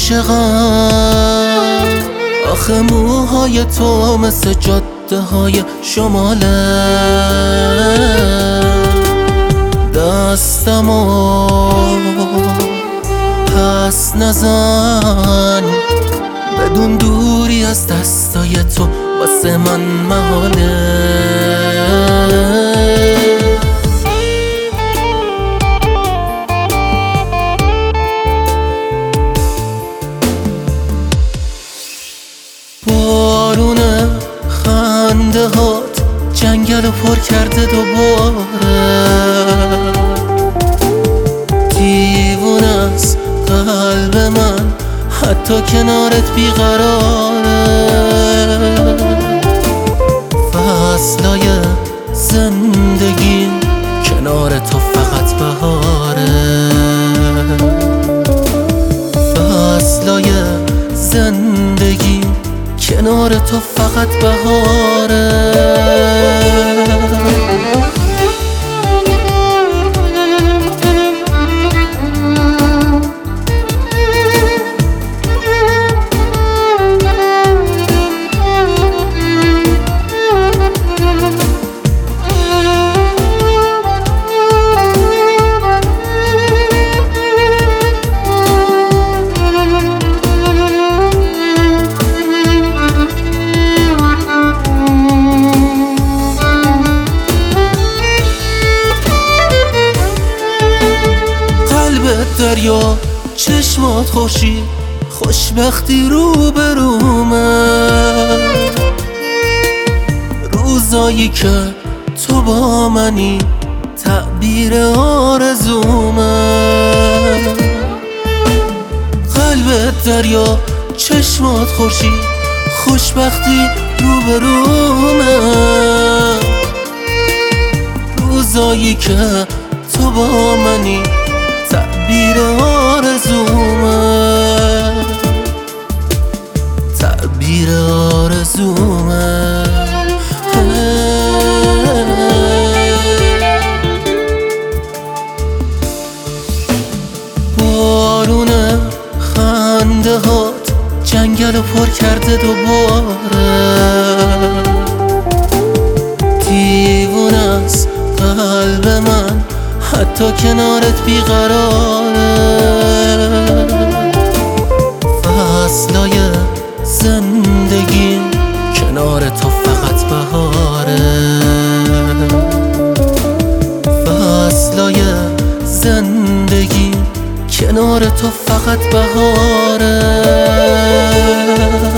عاشقم. آخه موهای تو مثل جاده های شماله، دستمو پس نزن، بدون دوری از دستای تو واسه من محاله. بارونه خنده هات جنگل رو پر کرده دوباره، دیوونه است قلب من حتی کنارت بیقراره. فصلای زندگی کنار تو فقط بهاره، فصلای زندگی کنار تو فقط بهاره. دریا چشمات خوشی خوشبختی رو برومه، روزایی که تو با منی تعبیر آرزومه. قلبت دریا چشمات خوشی خوشبختی رو برومه، روزایی که تو با منی تعبیر آرزومه، تعبیر آرزومه. بارونه خنده هات جنگل رو پر کرده دوباره، دیوونه است قلب من حتی کنارت بیقراره. فصلای زندگی کنار تو فقط بهاره، فصلای زندگی کنار تو فقط بهاره.